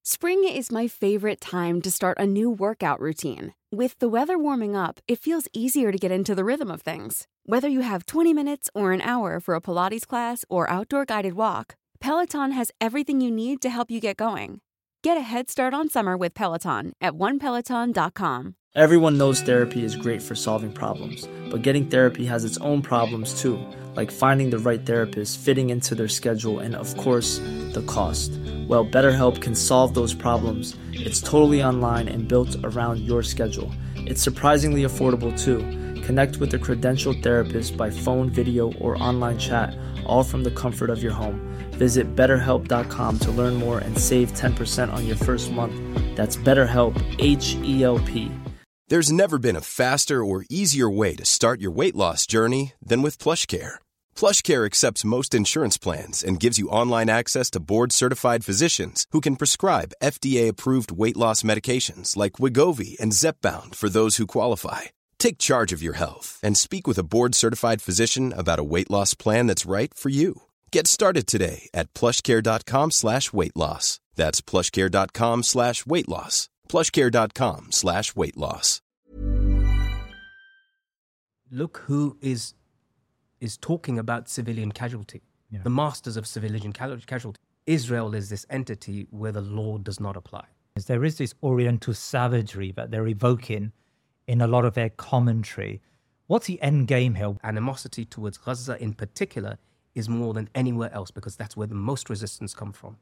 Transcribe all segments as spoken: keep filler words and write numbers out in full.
Spring is my favorite time to start a new workout routine. With the weather warming up, it feels easier to get into the rhythm of things. Whether you have twenty minutes or an hour for a Pilates class or outdoor guided walk, Peloton has everything you need to help you get going. Get a head start on summer with Peloton at one peloton dot com. Everyone knows therapy is great for solving problems, but getting therapy has its own problems too, like finding the right therapist, fitting into their schedule, and of course, the cost. Well, BetterHelp can solve those problems. It's totally online and built around your schedule. It's surprisingly affordable too. Connect with a credentialed therapist by phone, video, or online chat, all from the comfort of your home. Visit better help dot com to learn more and save ten percent on your first month. That's BetterHelp, H E L P. There's never been a faster or easier way to start your weight loss journey than with PlushCare. PlushCare accepts most insurance plans and gives you online access to board-certified physicians who can prescribe F D A-approved weight loss medications like Wegovy and Zepbound for those who qualify. Take charge of your health and speak with a board-certified physician about a weight loss plan that's right for you. Get started today at plushcare.com slash weight loss. That's plushcare.com slash weight loss. plushcare.com slash weight loss. Look who is is talking about civilian casualty. Yeah. The masters of civilian casualty. Israel is this entity where the law does not apply. There is this Oriental savagery that they're evoking in a lot of their commentary. What's the end game here? Animosity towards Gaza in particular is more than anywhere else because that's where the most resistance comes from.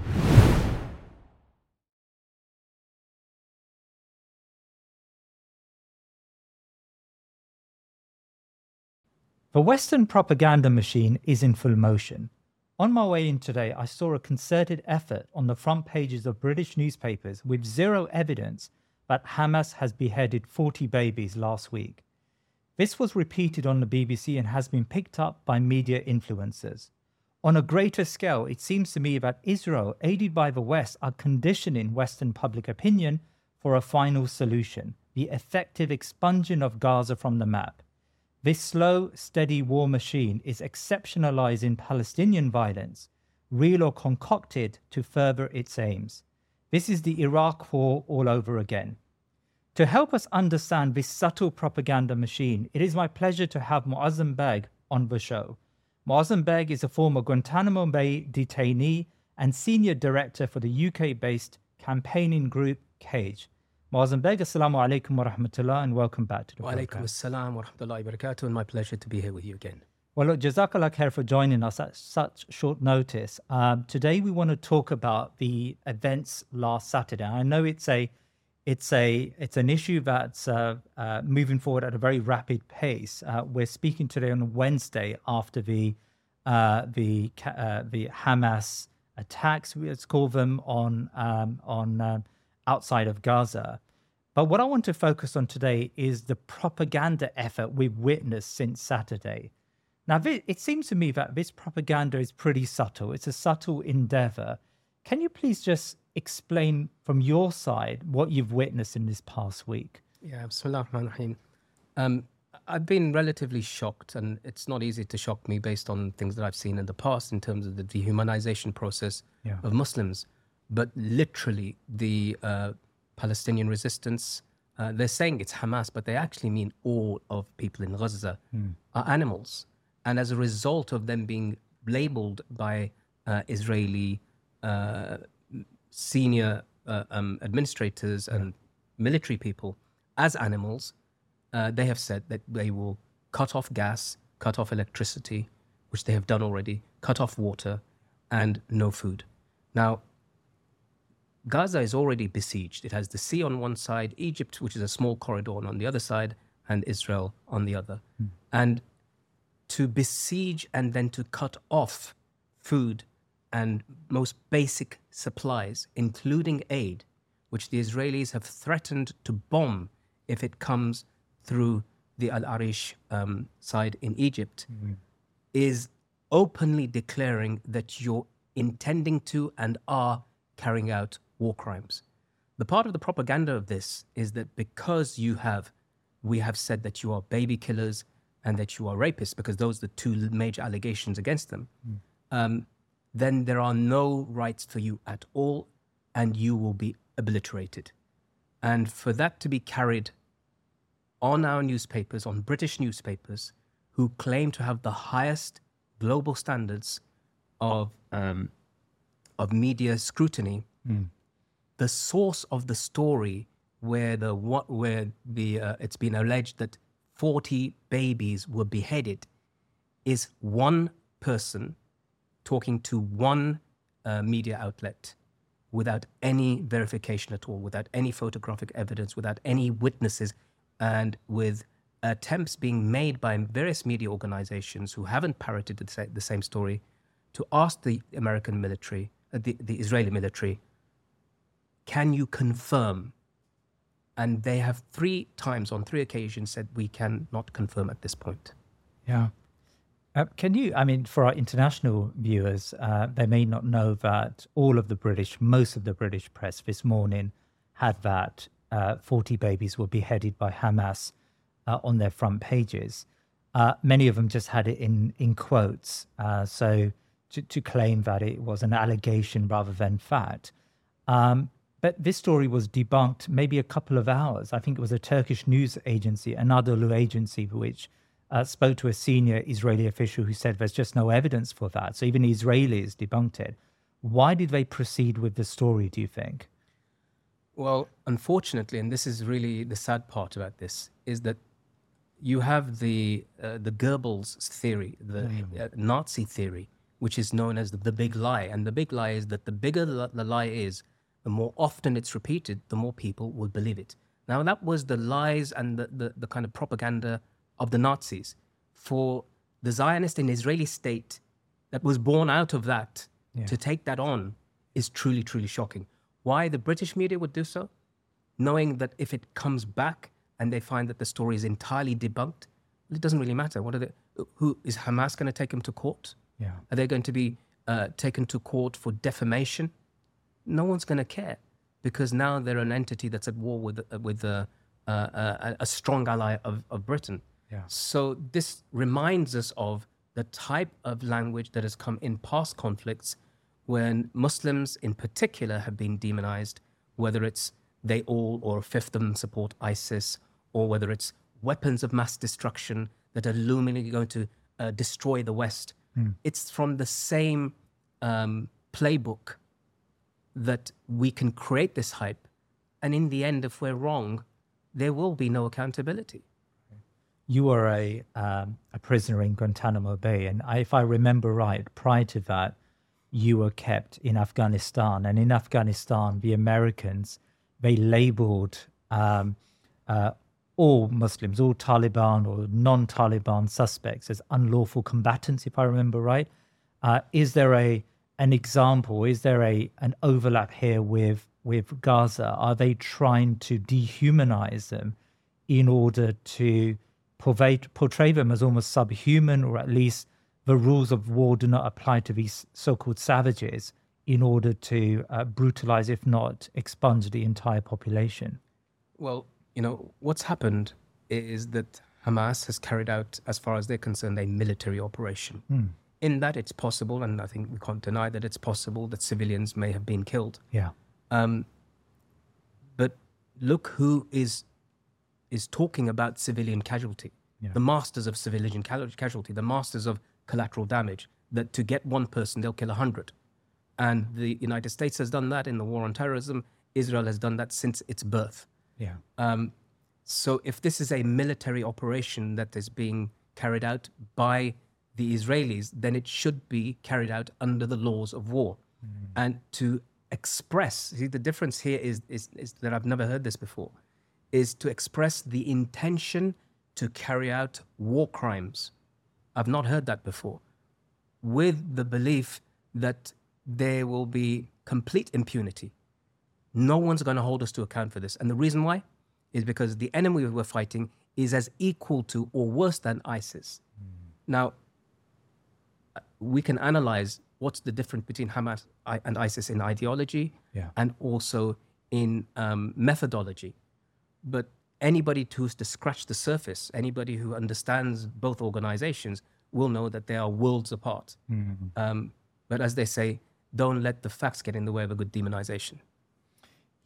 The Western propaganda machine is in full motion. On my way in today, I saw a concerted effort on the front pages of British newspapers with zero evidence that Hamas has beheaded forty babies last week. This was repeated on the B B C and has been picked up by media influencers. On a greater scale, it seems to me that Israel, aided by the West, are conditioning Western public opinion for a final solution, the effective expunging of Gaza from the map. This slow, steady war machine is exceptionalizing Palestinian violence, real or concocted, to further its aims. This is the Iraq war all over again. To help us understand this subtle propaganda machine, it is my pleasure to have Muazzam Beg on the show. Muazzam Beg is a former Guantanamo Bay detainee and senior director for the U K-based campaigning group CAGE. Muazzam Beg, assalamu alaikum wa rahmatullah, and welcome back to the wa program. Alaikum assalam wa rahmatullahi wa barakatuh, and my pleasure to be here with you again. Well, look, Jazakallah khair for joining us at such short notice. Um, today we want to talk about the events last Saturday. I know it's a, it's a, it's an issue that's uh, uh, moving forward at a very rapid pace. Uh, we're speaking today on Wednesday after the, uh, the, uh, the Hamas attacks, let's call them, on um, on. Uh, outside of Gaza. But what I want to focus on today is the propaganda effort we've witnessed since Saturday. Now, it seems to me that this propaganda is pretty subtle. It's a subtle endeavor. Can you please just explain from your side what you've witnessed in this past week? Yeah, Bismillah ar-Rahman ar-Rahim. Um, I've been relatively shocked, and it's not easy to shock me based on things that I've seen in the past in terms of the dehumanization process yeah. of Muslims. But literally, the uh, Palestinian resistance, uh, they're saying it's Hamas, but they actually mean all of people in Gaza mm. are animals. And as a result of them being labeled by uh, Israeli uh, senior uh, um, administrators yeah. and military people as animals, uh, they have said that they will cut off gas, cut off electricity, which they have done already, cut off water, and no food. Now, Gaza is already besieged. It has the sea on one side, Egypt, which is a small corridor, on the other side, and Israel on the other. Mm. And to besiege and then to cut off food and most basic supplies, including aid, which the Israelis have threatened to bomb if it comes through the Al Arish um, side in Egypt, mm. is openly declaring that you're intending to and are carrying out war crimes. The part of the propaganda of this is that because you have, we have said that you are baby killers and that you are rapists, because those are the two major allegations against them, mm. um, then there are no rights for you at all. and you will be obliterated. And for that to be carried on our newspapers, on British newspapers, who claim to have the highest global standards of um, of media scrutiny, mm. the source of the story where the what where the uh, it's been alleged that forty babies were beheaded is one person talking to one uh, media outlet without any verification at all, without any photographic evidence, without any witnesses, and with attempts being made by various media organizations who haven't parroted the, the same story to ask the American military, uh, the, the Israeli military, can you confirm? And they have three times, on three occasions, said we cannot confirm at this point. Yeah. Uh, can you, I mean, for our international viewers, uh, they may not know that all of the British, most of the British press this morning had that uh, forty babies were beheaded by Hamas uh, on their front pages. Uh, many of them just had it in, in quotes. Uh, so to, to claim that it was an allegation rather than fact. Um, but this story was debunked maybe a couple of hours. I think it was a Turkish news agency, Anadolu agency, which Uh, spoke to a senior Israeli official who said there's just no evidence for that. So even Israelis debunked it. Why did they proceed with the story, do you think? Well, unfortunately, and this is really the sad part about this, is that you have the uh, the Goebbels theory, the mm. uh, Nazi theory, which is known as the, the big lie. And the big lie is that the bigger the, the lie is, the more often it's repeated, the more people will believe it. Now, that was the lies and the, the, the kind of propaganda of the Nazis. For the Zionist and Israeli state that was born out of that, yeah. to take that on is truly, truly shocking. Why the British media would do so, knowing that if it comes back and they find that the story is entirely debunked, well, it doesn't really matter. What are they? Who is Hamas going to take them to court? Yeah. Are they going to be uh, taken to court for defamation? No one's going to care, because now they're an entity that's at war with uh, with uh, uh, uh, a strong ally of, of Britain. Yeah. So this reminds us of the type of language that has come in past conflicts when Muslims in particular have been demonized, whether it's they all or a fifth of them support ISIS, or whether it's weapons of mass destruction that are loomingly going to uh, destroy the West. Mm. It's from the same um, playbook that we can create this hype. And in the end, if we're wrong, there will be no accountability. You were a um, a prisoner in Guantanamo Bay, and I, if I remember right, prior to that, you were kept in Afghanistan. And in Afghanistan, the Americans, they labeled um, uh, all Muslims, all Taliban or non-Taliban suspects as unlawful combatants, if I remember right. Uh, is there a an example? Is there a an overlap here with with Gaza? Are they trying to dehumanize them in order to Portray, portray them as almost subhuman, or at least the rules of war do not apply to these so-called savages, in order to uh, brutalize, if not expunge, the entire population? Well, you know, what's happened is that Hamas has carried out, as far as they're concerned, a military operation. Mm. In that it's possible, and I think we can't deny that it's possible, that civilians may have been killed. Yeah. Um, but look who is is talking about civilian casualty. Yeah. The masters of civilian casualty, the masters of collateral damage, that to get one person, they'll kill a hundred. And the United States has done that in the war on terrorism. Israel has done that since its birth. Yeah. Um, so if this is a military operation that is being carried out by the Israelis, then it should be carried out under the laws of war. Mm. And to express, see, the difference here is, is, is that I've never heard this before, is to express the intention to carry out war crimes. I've not heard that before. With the belief that there will be complete impunity. No one's going to hold us to account for this. And the reason why is because the enemy we're fighting is as equal to or worse than ISIS. Mm. Now, we can analyze what's the difference between Hamas and ISIS in ideology, yeah. and also in um, methodology. But anybody who's to scratch the surface, anybody who understands both organizations will know that they are worlds apart. Mm-hmm. Um, but as they say, don't let the facts get in the way of a good demonization.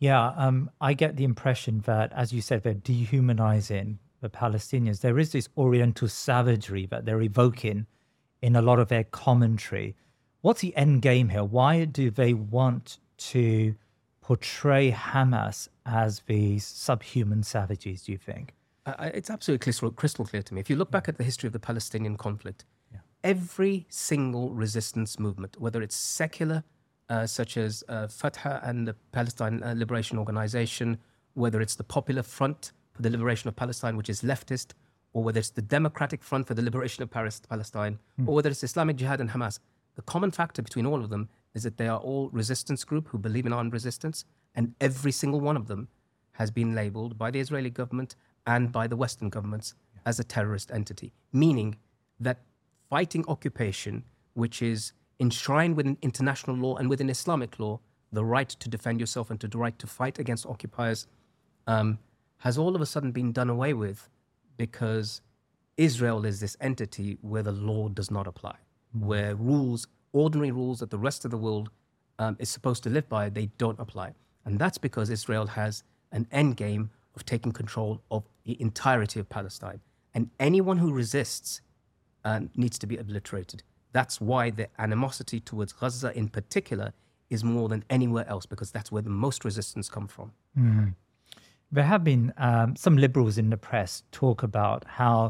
Yeah, um, I get the impression that, as you said, they're dehumanizing the Palestinians. There is this Oriental savagery that they're evoking in a lot of their commentary. What's the end game here? Why do they want to portray Hamas as these subhuman savages, do you think? Uh, it's absolutely crystal, crystal clear to me. If you look back at the history of the Palestinian conflict, yeah. every single resistance movement, whether it's secular, uh, such as uh, Fatah and the Palestine uh, Liberation Organization, whether it's the Popular Front for the Liberation of Palestine, which is leftist, or whether it's the Democratic Front for the Liberation of Paris, Palestine, mm. or whether it's Islamic Jihad and Hamas, the common factor between all of them is that they are all resistance group who believe in armed resistance, and every single one of them has been labeled by the Israeli government and by the Western governments yeah. as a terrorist entity, meaning that fighting occupation, which is enshrined within international law and within Islamic law, the right to defend yourself and to the right to fight against occupiers, um, has all of a sudden been done away with because Israel is this entity where the law does not apply, mm-hmm. where rules, ordinary rules that the rest of the world um, is supposed to live by, they don't apply. And that's because Israel has an end game of taking control of the entirety of Palestine. And anyone who resists uh, needs to be obliterated. That's why the animosity towards Gaza in particular is more than anywhere else, because that's where the most resistance comes from. Mm. There have been um, some liberals in the press talk about how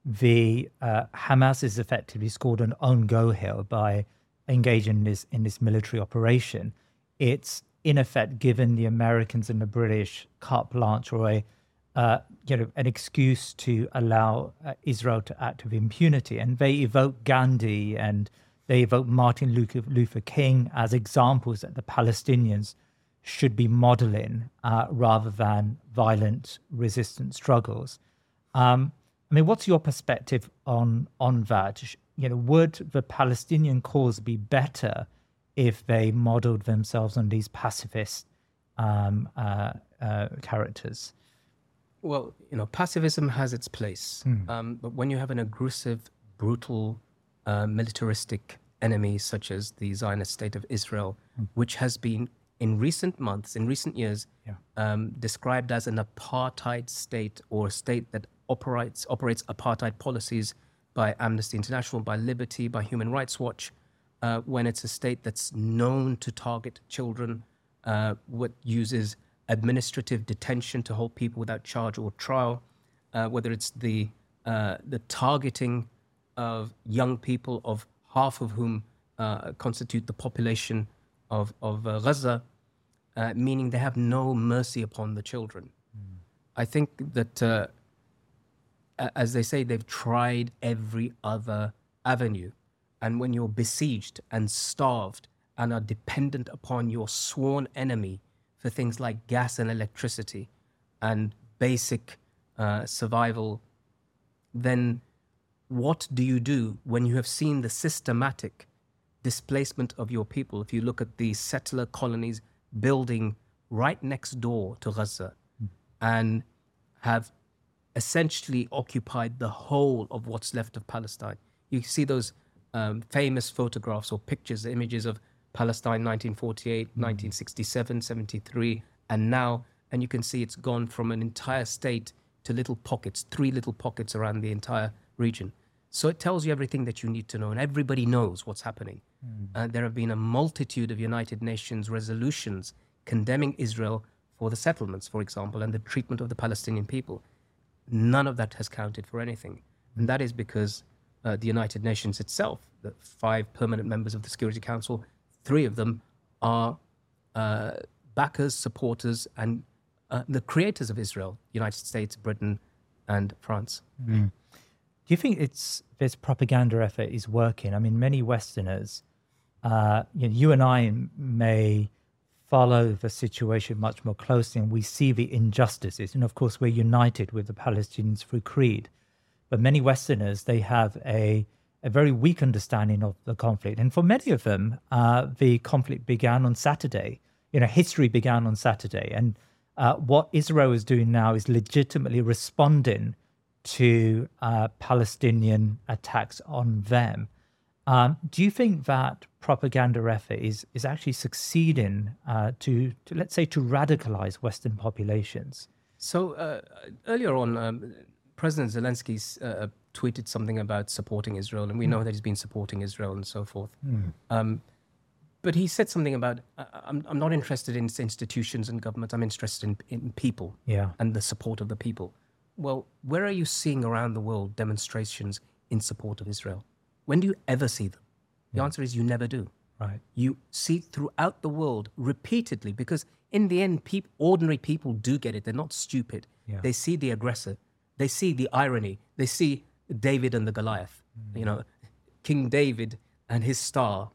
the uh, Hamas is effectively scored an own go here by engaging in this, in this military operation. It's in effect given the Americans and the British carte blanche, or a uh, you know an excuse to allow uh, Israel to act with impunity. And they evoke Gandhi and they evoke Martin Luther, Luther King as examples that the Palestinians should be modeling uh, rather than violent resistance struggles. Um, I mean, what's your perspective on on that? You know, would the Palestinian cause be better if they modeled themselves on these pacifist um, uh, uh, characters? Well, you know, pacifism has its place. Mm. Um, but when you have an aggressive, brutal, uh, militaristic enemy such as the Zionist state of Israel, mm. which has been in recent months, in recent years, yeah. um, described as an apartheid state, or a state that operates operates apartheid policies by Amnesty International, by Liberty, by Human Rights Watch, uh, when it's a state that's known to target children, uh, what uses administrative detention to hold people without charge or trial, uh, whether it's the uh, the targeting of young people, of half of whom uh, constitute the population of, of uh, Gaza, uh, meaning they have no mercy upon the children. Mm. I think that, uh, as they say, they've tried every other avenue. And when you're besieged and starved and are dependent upon your sworn enemy for things like gas and electricity and basic uh, survival, then what do you do when you have seen the systematic displacement of your people? If you look at the settler colonies building right next door to Gaza mm. and have essentially occupied the whole of what's left of Palestine. You see those um, famous photographs or pictures, images of Palestine nineteen forty-eight, mm. nineteen sixty-seven, seventy-three, and now, and you can see it's gone from an entire state to little pockets, three little pockets around the entire region. So it tells you everything that you need to know, and everybody knows what's happening. Mm. Uh, there have been a multitude of United Nations resolutions condemning Israel for the settlements, for example, and the treatment of the Palestinian people. None of that has counted for anything. And that is because uh, the United Nations itself, the five permanent members of the Security Council, three of them are uh, backers, supporters, and uh, the creators of Israel, United States, Britain, and France. Mm. Do you think it's this propaganda effort is working? I mean, many Westerners, uh, you know, you and I may follow the situation much more closely, and we see the injustices. And of course, we're united with the Palestinians through creed. But many Westerners, they have a, a very weak understanding of the conflict. And for many of them, uh, the conflict began on Saturday. You know, history began on Saturday. And uh, what Israel is doing now is legitimately responding to uh, Palestinian attacks on them. Um, do you think that propaganda effort is is actually succeeding uh, to, to, let's say, to radicalize Western populations? So uh, earlier on, um, President Zelensky uh, tweeted something about supporting Israel, and we mm. know that he's been supporting Israel and so forth. Mm. Um, but he said something about, uh, I'm, I'm not interested in institutions and governments, I'm interested in, in people yeah. and the support of the people. Well, where are you seeing around the world demonstrations in support of Israel? When do you ever see them? The yeah. answer is you never do. Right. You see throughout the world repeatedly, because in the end, peop- ordinary people do get it. They're not stupid. Yeah. They see the aggressor. They see the irony. They see David and the Goliath. Mm. You know, King David and his star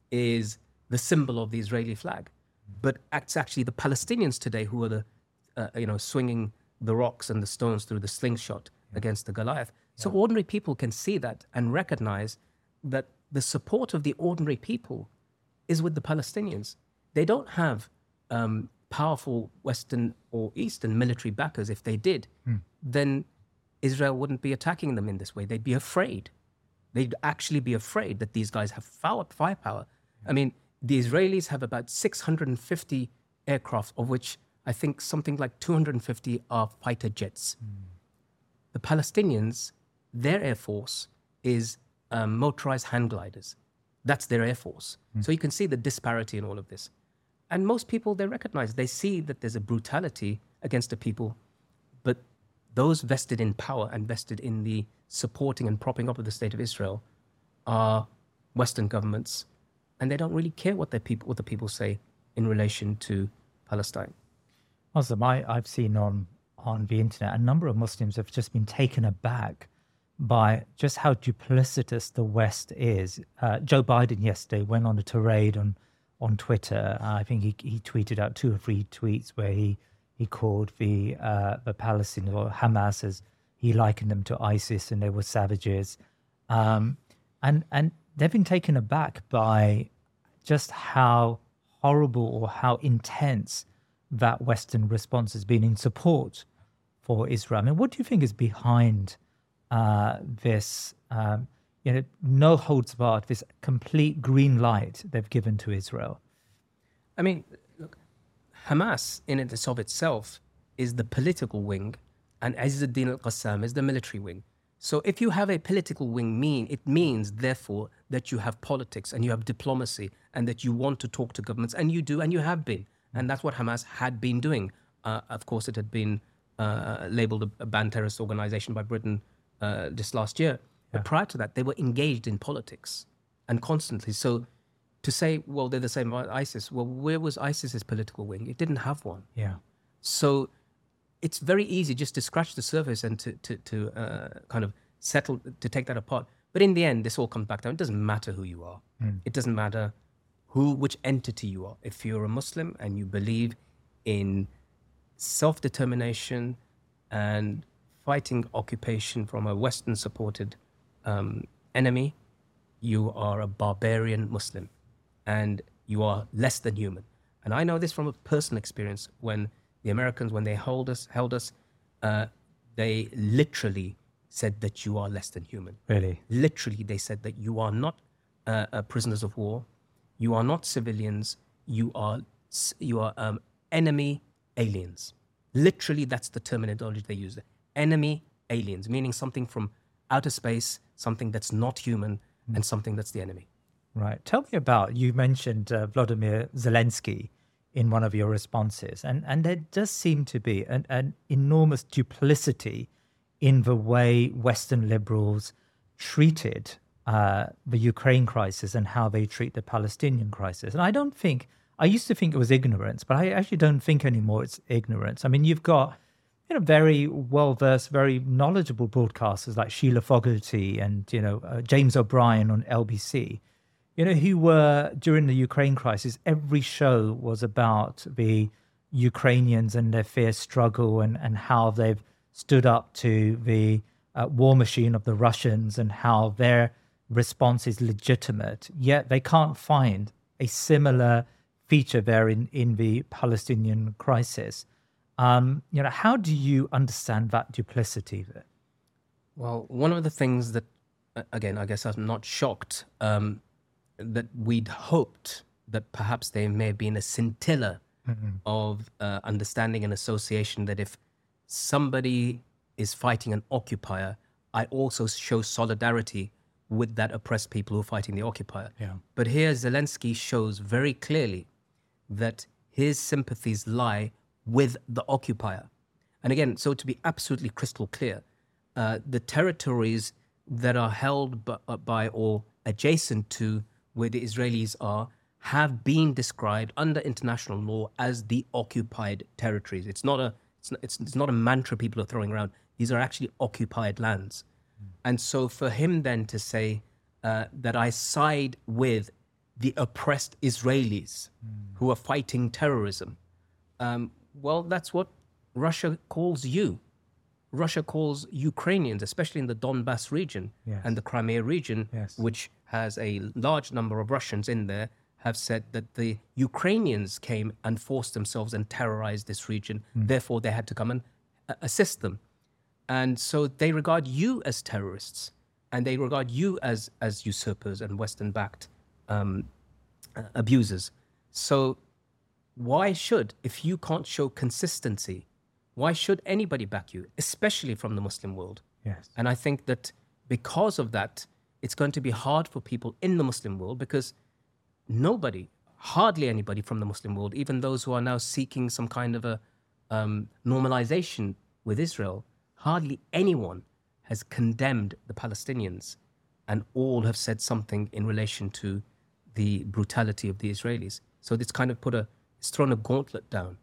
is the symbol of the Israeli flag. Mm. But it's actually the Palestinians today who are the, uh, you know, swinging the rocks and the stones through the slingshot yeah. against the Goliath. So yeah. ordinary people can see that and recognize that the support of the ordinary people is with the Palestinians. They don't have um, powerful Western or Eastern military backers. If they did, mm. then Israel wouldn't be attacking them in this way. They'd be afraid. They'd actually be afraid that these guys have firepower. I mean, the Israelis have about six hundred fifty aircraft, of which I think something like two hundred fifty are fighter jets. Mm. The Palestinians, their air force is um, motorized hand gliders. That's their air force. Mm. So you can see the disparity in all of this. And most people, they recognize, they see that there's a brutality against the people, but those vested in power and vested in the supporting and propping up of the state of Israel are Western governments, and they don't really care what, their people, what the people say in relation to Palestine. Awesome. I, I've seen on, on the internet, a number of Muslims have just been taken aback by just how duplicitous the West is. Uh, Joe Biden yesterday went on a tirade on on Twitter. Uh, I think he he tweeted out two or three tweets where he he called the uh, the Palestinians or Hamas as he likened them to ISIS and they were savages, um, and and they've been taken aback by just how horrible or how intense that Western response has been in support for Israel. I mean, what do you think is behind Uh, this, um, you know, no holds barred, this complete green light they've given to Israel? I mean, look, Hamas in and of itself is the political wing, and Izzuddin al-Qassam is the military wing. So if you have a political wing, mean it means, therefore, that you have politics and you have diplomacy and that you want to talk to governments, and you do, and you have been. And that's what Hamas had been doing. Uh, of course, it had been uh, labeled a, a banned terrorist organization by Britain uh, this last year. But yeah. prior to that, they were engaged in politics and constantly. So to say, well, they're the same as ISIS, well, where was ISIS's political wing? It didn't have one. Yeah. So it's very easy just to scratch the surface and to, to, to uh, kind of settle, to take that apart. But in the end, this all comes back down. It doesn't matter who you are. Mm. It doesn't matter who, which entity you are. If you're a Muslim and you believe in self-determination and fighting occupation from a Western-supported um, enemy, you are a barbarian Muslim and you are less than human. And I know this from a personal experience. When the Americans, when they held us, held us, uh, they literally said that you are less than human. Really? Literally, they said that you are not uh, uh, prisoners of war, you are not civilians, you are you are um, enemy aliens. Literally, that's the terminology they use. Enemy aliens, meaning something from outer space, something that's not human, mm. and something that's the enemy. Right. Tell me about, you mentioned uh, Vladimir Zelensky in one of your responses, and, and there does seem to be an, an enormous duplicity in the way Western liberals treated uh, the Ukraine crisis and how they treat the Palestinian crisis. And I don't think, I used to think it was ignorance, but I actually don't think anymore it's ignorance. I mean, you've got, you know, very well-versed, very knowledgeable broadcasters like Sheila Fogarty and, you know, uh, James O'Brien on L B C, you know, who were, during the Ukraine crisis, every show was about the Ukrainians and their fierce struggle and, and how they've stood up to the uh, war machine of the Russians and how their response is legitimate. Yet they can't find a similar feature there in, in the Palestinian crisis. Um, you know, how do you understand that duplicity there? Well, one of the things that again, I guess I'm not shocked um, that we'd hoped that perhaps there may have been a scintilla mm-hmm. of uh, understanding and association that if somebody is fighting an occupier, I also show solidarity with that oppressed people who are fighting the occupier. Yeah. But here Zelensky shows very clearly that his sympathies lie with the occupier. And again, so to be absolutely crystal clear, uh, the territories that are held by, by or adjacent to where the Israelis are have been described under international law as the occupied territories. It's not a it's not, it's, it's not a mantra people are throwing around. These are actually occupied lands. Mm. And so for him then to say uh, that I side with the oppressed Israelis mm. who are fighting terrorism, um, well, that's what Russia calls you. Russia calls Ukrainians, especially in the Donbass region yes. and the Crimea region, yes. which has a large number of Russians in there, have said that the Ukrainians came and forced themselves and terrorized this region. Mm. Therefore, they had to come and uh, assist them. And so they regard you as terrorists, and they regard you as, as usurpers and Western-backed um, uh, abusers. So why should, if you can't show consistency, why should anybody back you, especially from the Muslim world? Yes. And I think that because of that, it's going to be hard for people in the Muslim world, because nobody, hardly anybody from the Muslim world, even those who are now seeking some kind of a um, normalization with Israel, hardly anyone has condemned the Palestinians, and all have said something in relation to the brutality of the Israelis. So it's kind of put a, it's thrown a gauntlet down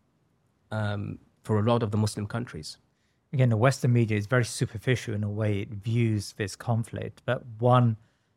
um, for a lot of the Muslim countries. Again, the Western media is very superficial in a way it views this conflict. But one,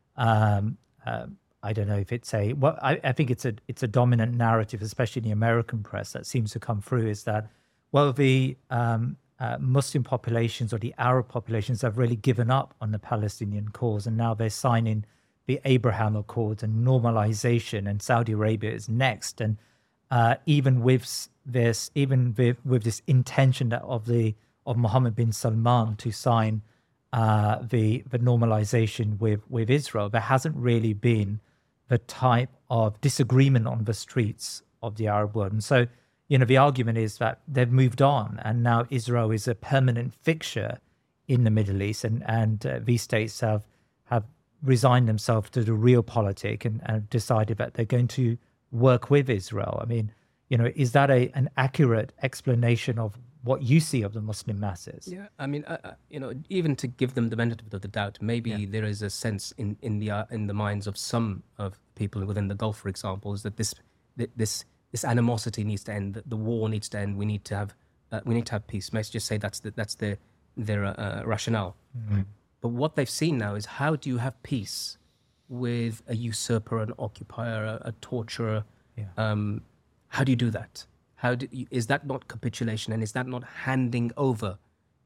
um, uh, I don't know if it's a, well, I, I think it's a it's a dominant narrative, especially in the American press, that seems to come through, is that, well, the um, uh, Muslim populations or the Arab populations have really given up on the Palestinian cause, and now they're signing the Abraham Accords and normalization, and Saudi Arabia is next. And uh, even with this, even with, with this intention that of the of Mohammed bin Salman to sign uh, the the normalization with with Israel, there hasn't really been the type of disagreement on the streets of the Arab world. And so, you know, the argument is that they've moved on, and now Israel is a permanent fixture in the Middle East, and and uh, these states have have resigned themselves to the realpolitik and, and decided that they're going to work with Israel. I mean, you know, is that a an accurate explanation of what you see of the Muslim masses? Yeah, I mean, uh, you know, even to give them the benefit of the doubt, maybe yeah. there is a sense in in the uh, in the minds of some of people within the Gulf, for example, is that this this this animosity needs to end, that the war needs to end. We need to have uh, we need to have peace. Let's just say that's the, that's their their uh, rationale. Mm-hmm. But what they've seen now is, how do you have peace with a usurper, an occupier, a, a torturer? Yeah. Um, how do you do that? How do you, is that not capitulation, and is that not handing over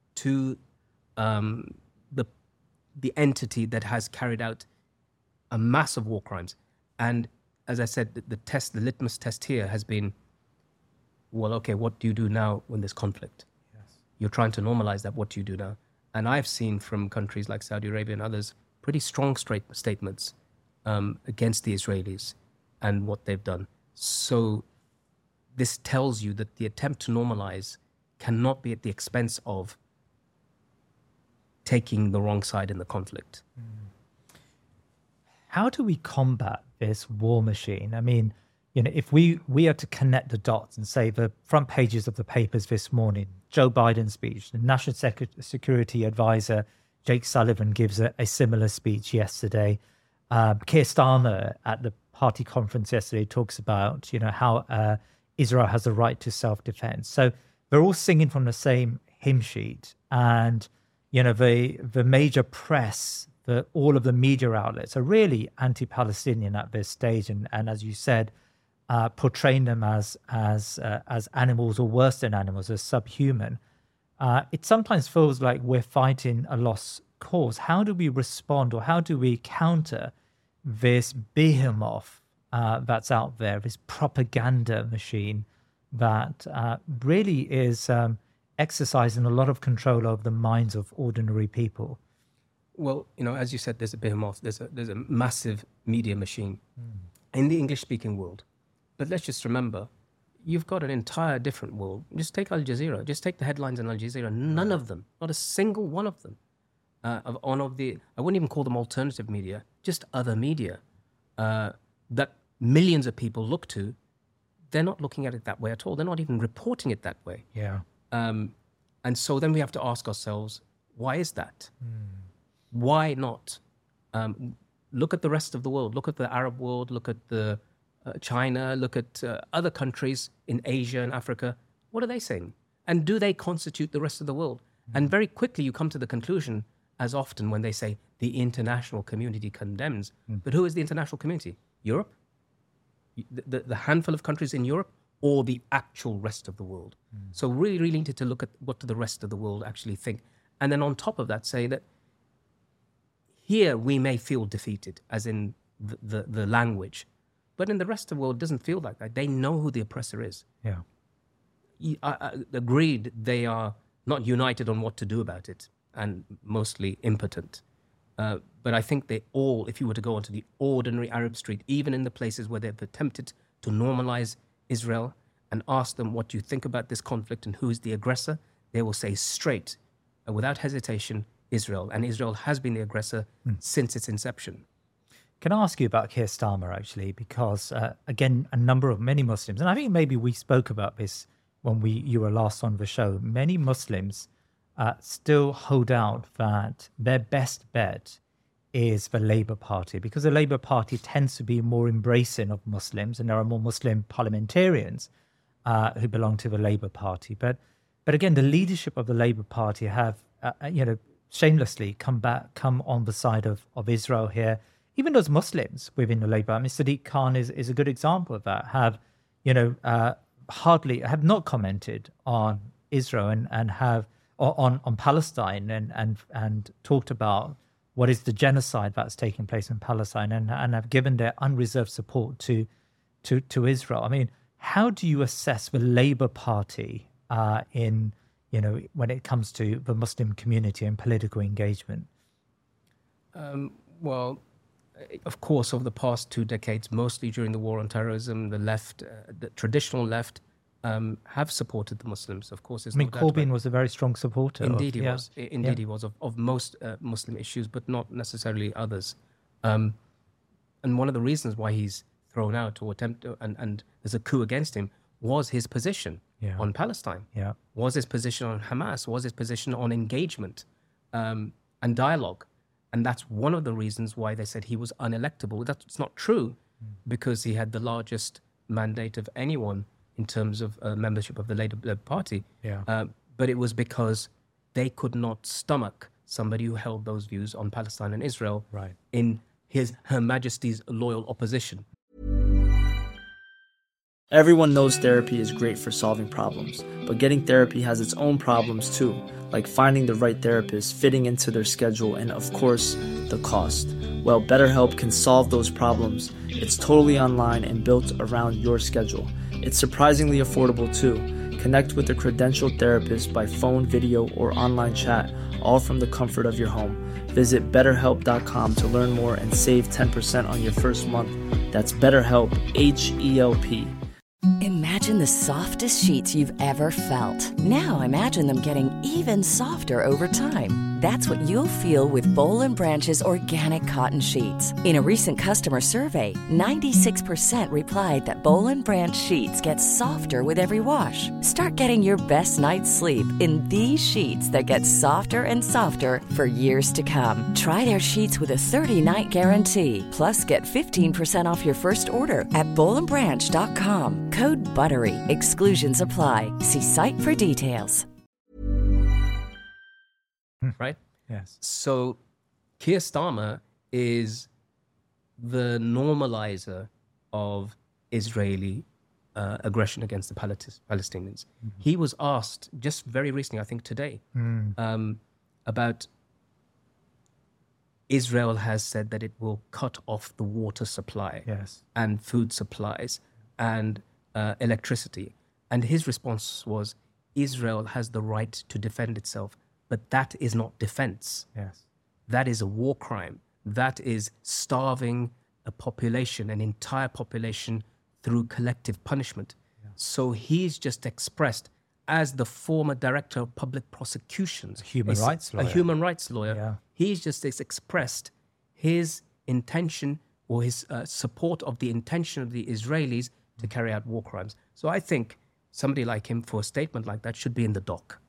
to um, the the entity that has carried out a massive war crimes? And as I said, the, the test, the litmus test here has been, well, okay, what do you do now when there's conflict? Yes. You're trying to normalize that. What do you do now? And I've seen from countries like Saudi Arabia and others pretty strong straight statements um, against the Israelis and what they've done. So this tells you that the attempt to normalize cannot be at the expense of taking the wrong side in the conflict. How do we combat this war machine? I mean, you know, if we, we are to connect the dots and say the front pages of the papers this morning, Joe Biden's speech, the National Sec- Security Advisor, Jake Sullivan, gives a, a similar speech yesterday. Uh, Keir Starmer at the party conference yesterday talks about, you know, how uh, Israel has a right to self-defense. So they're all singing from the same hymn sheet. And, you know, the the major press, the, all of the media outlets are really anti-Palestinian at this stage. And, and as you said, uh, portraying them as as uh, as animals, or worse than animals, as subhuman. Uh, it sometimes feels like we're fighting a lost cause. How do we respond, or how do we counter this behemoth uh, that's out there, this propaganda machine that uh, really is um, exercising a lot of control over the minds of ordinary people? Well, you know, as you said, there's a behemoth, there's a, there's a massive media machine mm. in the English-speaking world. But let's just remember, you've got an entire different world. Just take Al Jazeera. Just take the headlines on Al Jazeera. None of them, not a single one of them, uh, of one of the, I wouldn't even call them alternative media, just other media uh, that millions of people look to. They're not looking at it that way at all. They're not even reporting it that way. Yeah. Um, and so then we have to ask ourselves, why is that? Mm. Why not? Um, look at the rest of the world. Look at the Arab world. Look at the uh, China. Look at uh, other countries in Asia and Africa. What are they saying? And do they constitute the rest of the world? Mm. And very quickly you come to the conclusion, as often when they say the international community condemns. Mm. But who is the international community? Europe? The, the, the handful of countries in Europe? Or the actual rest of the world? Mm. So really, really need to look at what do the rest of the world actually think. And then on top of that, say that here we may feel defeated, as in the, the, the language. But in the rest of the world, it doesn't feel like that. They know who the oppressor is. Yeah. I, I agreed they are not united on what to do about it, and mostly impotent. Uh, but I think they all, if you were to go onto the ordinary Arab street, even in the places where they've attempted to normalize Israel and ask them what do you think about this conflict and who is the aggressor, they will say straight, uh, without hesitation, Israel. And Israel has been the aggressor mm. since its inception. Can I ask you about Keir Starmer, actually? Because, uh, again, a number of many Muslims, and I think maybe we spoke about this when we you were last on the show, many Muslims uh, still hold out that their best bet is the Labour Party, because the Labour Party tends to be more embracing of Muslims, and there are more Muslim parliamentarians uh, who belong to the Labour Party. But, but again, the leadership of the Labour Party have, uh, you know, shamelessly come back, come on the side of, of Israel here. Even those Muslims within the Labour, I mean, Sadiq Khan is, is a good example of that, have, you know, uh, hardly, have not commented on Israel and, and have, or on, on Palestine and, and, and talked about what is the genocide that's taking place in Palestine and, and have given their unreserved support to, to, to Israel. I mean, how do you assess the Labour Party uh, in, you know, when it comes to the Muslim community and political engagement? Um, well, of course, over the past two decades, mostly during the war on terrorism, the left, uh, the traditional left, um, have supported the Muslims. Of course, I mean, no Corbyn was a very strong supporter. Indeed, of, he yeah. was. Indeed, yeah. he was of, of most uh, Muslim issues, but not necessarily others. Um, and one of the reasons why he's thrown out or attempt to, and, and there's a coup against him was his position yeah. on Palestine. Yeah. Was his position on Hamas? Was his position on engagement um, and dialogue? And that's one of the reasons why they said he was unelectable. That's not true, mm. because he had the largest mandate of anyone in terms of uh, membership of the Labour Party. Yeah. Uh, but it was because they could not stomach somebody who held those views on Palestine and Israel right. in his Her Majesty's loyal opposition. Everyone knows therapy is great for solving problems, but getting therapy has its own problems too, like finding the right therapist, fitting into their schedule, and of course, the cost. Well, BetterHelp can solve those problems. It's totally online and built around your schedule. It's surprisingly affordable too. Connect with a credentialed therapist by phone, video, or online chat, all from the comfort of your home. Visit better help dot com to learn more and save ten percent on your first month. That's BetterHelp, H E L P. Imagine the softest sheets you've ever felt. Now imagine them getting even softer over time. That's what you'll feel with Boll and Branch's organic cotton sheets. In a recent customer survey, ninety-six percent replied that Boll and Branch sheets get softer with every wash. Start getting your best night's sleep in these sheets that get softer and softer for years to come. Try their sheets with a thirty-night guarantee. Plus, get fifteen percent off your first order at boll and branch dot com. Code BUTTERY. Exclusions apply. See site for details. Right? Yes. So Keir Starmer is the normalizer of Israeli uh, aggression against the Palestinians. Mm-hmm. He was asked just very recently, I think today, mm. um, about Israel has said that it will cut off the water supply yes. and food supplies and uh, electricity. And his response was, Israel has the right to defend itself, but that is not defense. Yes. that is a war crime. That is starving a population, an entire population, through collective punishment. Yeah. So he's just expressed, as the former director of public prosecutions, a human a, rights lawyer, a human rights lawyer, yeah. he's just expressed his intention or his uh, support of the intention of the Israelis to carry out war crimes. So I think somebody like him, for a statement like that, should be in the dock.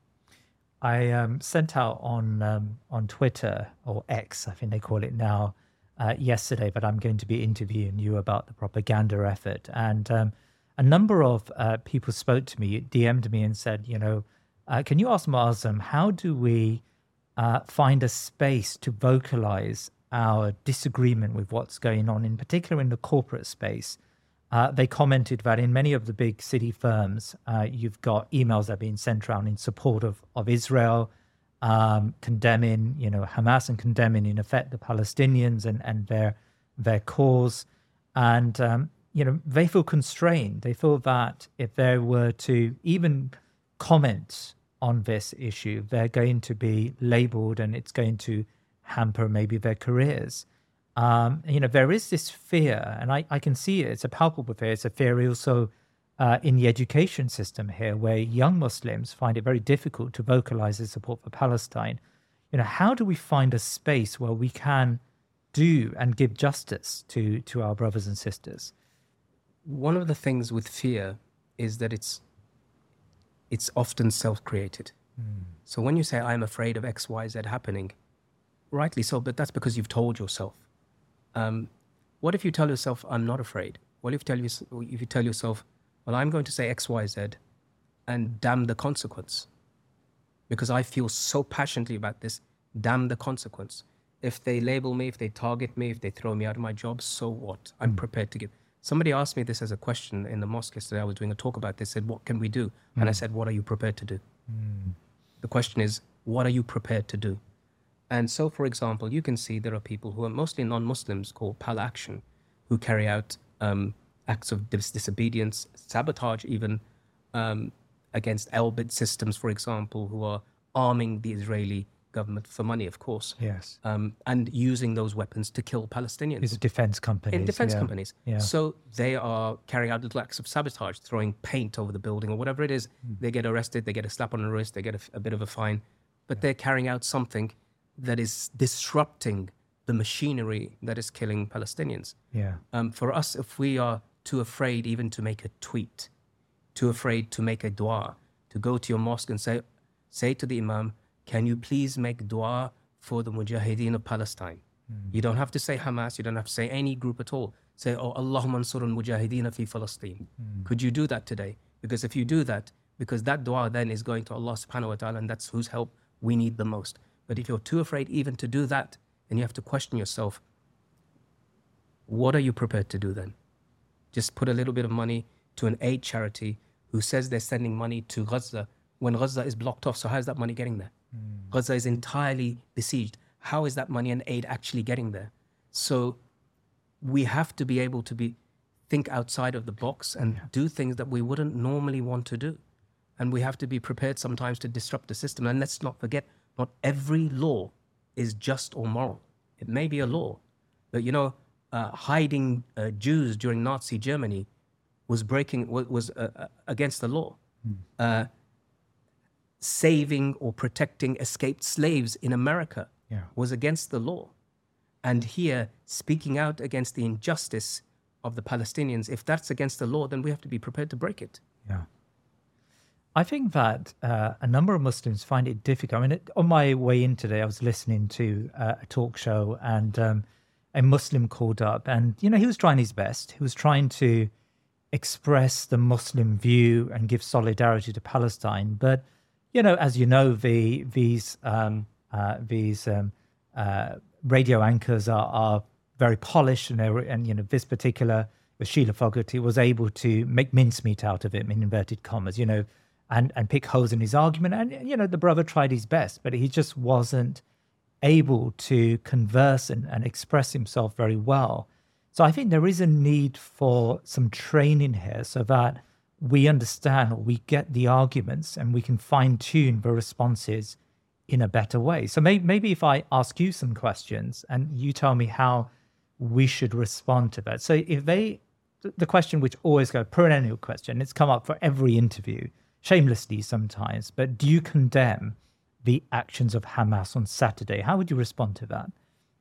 I um, sent out on um, on Twitter, or X, I think they call it now, uh, yesterday, but I'm going to be interviewing you about the propaganda effort. And um, a number of uh, people spoke to me, D M'd me and said, you know, uh, can you ask Muazzam, how do we uh, find a space to vocalize our disagreement with what's going on, in particular in the corporate space? Uh, they commented that in many of the big city firms, uh, you've got emails that are being sent around in support of, of Israel, um, condemning, you know, Hamas, and condemning, in effect, the Palestinians and, and their their cause. And, um, you know, they feel constrained. They feel that if they were to even comment on this issue, they're going to be labeled and it's going to hamper maybe their careers. Um, you know, there is this fear, and I, I can see it. It's a palpable fear. It's a fear also uh, in the education system here, where young Muslims find it very difficult to vocalize their support for Palestine. You know, how do we find a space where we can do and give justice to, to our brothers and sisters? One of the things with fear is that it's it's often self-created. Mm. So when you say, I'm afraid of X, Y, Z happening, rightly so, but that's because you've told yourself. Um, what if you tell yourself, I'm not afraid? What if you tell, you, if you tell yourself, well, I'm going to say X, Y, Z, and damn the consequence. Because I feel so passionately about this, damn the consequence. If they label me, if they target me, if they throw me out of my job, so what? I'm prepared to give. Somebody asked me this as a question in the mosque yesterday. I was doing a talk about this, said, what can we do? Mm. And I said, what are you prepared to do? Mm. The question is, what are you prepared to do? And so, for example, you can see there are people who are mostly non-Muslims called Pal Action, who carry out um, acts of dis- disobedience, sabotage even, um, against Elbit systems, for example, who are arming the Israeli government for money, of course. Yes. Um, and using those weapons to kill Palestinians. These are defense companies. In defense yeah. companies. Yeah. So they are carrying out little acts of sabotage, throwing paint over the building or whatever it is. Mm. They get arrested, they get a slap on the wrist, they get a, a bit of a fine, but yeah. they're carrying out something that is disrupting the machinery that is killing Palestinians. Yeah. Um, for us, if we are too afraid even to make a tweet, too afraid to make a dua, to go to your mosque and say, say to the imam, can you please make dua for the Mujahideen of Palestine? Mm. You don't have to say Hamas, you don't have to say any group at all. Say, oh, Allahumma ansur al-Mujahideen fi Palestine. Mm. Could you do that today? Because if you do that, because that dua then is going to Allah subhanahu wa ta'ala, and that's whose help we need the most. But if you're too afraid even to do that, then you have to question yourself, what are you prepared to do then? Just put a little bit of money to an aid charity who says they're sending money to Gaza when Gaza is blocked off. So how is that money getting there? Mm. Gaza is entirely besieged. How is that money and aid actually getting there? So we have to be able to be think outside of the box and yeah. do things that we wouldn't normally want to do. And we have to be prepared sometimes to disrupt the system. And let's not forget, not every law is just or moral. It may be a law, but you know, uh, hiding uh, Jews during Nazi Germany was breaking was, was uh, against the law. Mm. Uh, saving or protecting escaped slaves in America yeah. was against the law. And here, speaking out against the injustice of the Palestinians, if that's against the law, then we have to be prepared to break it. Yeah. I think that uh, a number of Muslims find it difficult. I mean, it, on my way in today, I was listening to uh, a talk show, and um, a Muslim called up, and you know, he was trying his best. He was trying to express the Muslim view and give solidarity to Palestine. But you know, as you know, the these um, uh, these um, uh, radio anchors are, are very polished, and they were, and you know, this particular with Sheila Fogarty was able to make mincemeat out of it, in inverted commas. You know. And, and pick holes in his argument. And, you know, the brother tried his best, but he just wasn't able to converse and, and express himself very well. So I think there is a need for some training here so that we understand or we get the arguments and we can fine-tune the responses in a better way. So may, maybe if I ask you some questions and you tell me how we should respond to that. So if they, the question which always goes, perennial question, it's come up for every interview, shamelessly sometimes, but do you condemn the actions of Hamas on Saturday? How would you respond to that?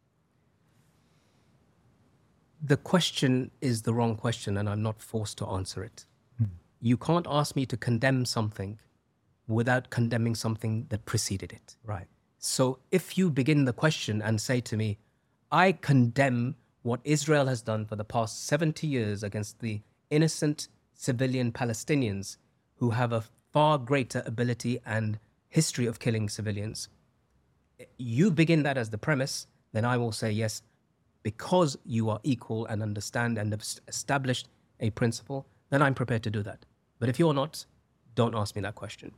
The question is the wrong question, and I'm not forced to answer it. Hmm. You can't ask me to condemn something without condemning something that preceded it. Right. So if you begin the question and say to me, I condemn what Israel has done for the past seventy years against the innocent civilian Palestinians who have a far greater ability and history of killing civilians, you begin that as the premise, then I will say yes, because you are equal and understand and have established a principle, then I'm prepared to do that. But if you're not, don't ask me that question.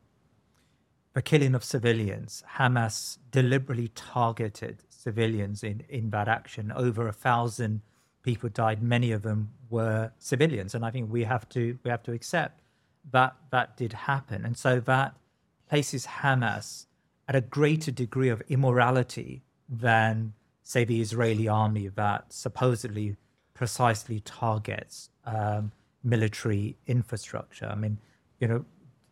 The killing of civilians, Hamas deliberately targeted civilians in, in that action. Over a thousand people died. Many of them were civilians. And I think we have to we have to accept that that did happen. And so that places Hamas at a greater degree of immorality than, say, the Israeli army that supposedly precisely targets um, military infrastructure. I mean, you know,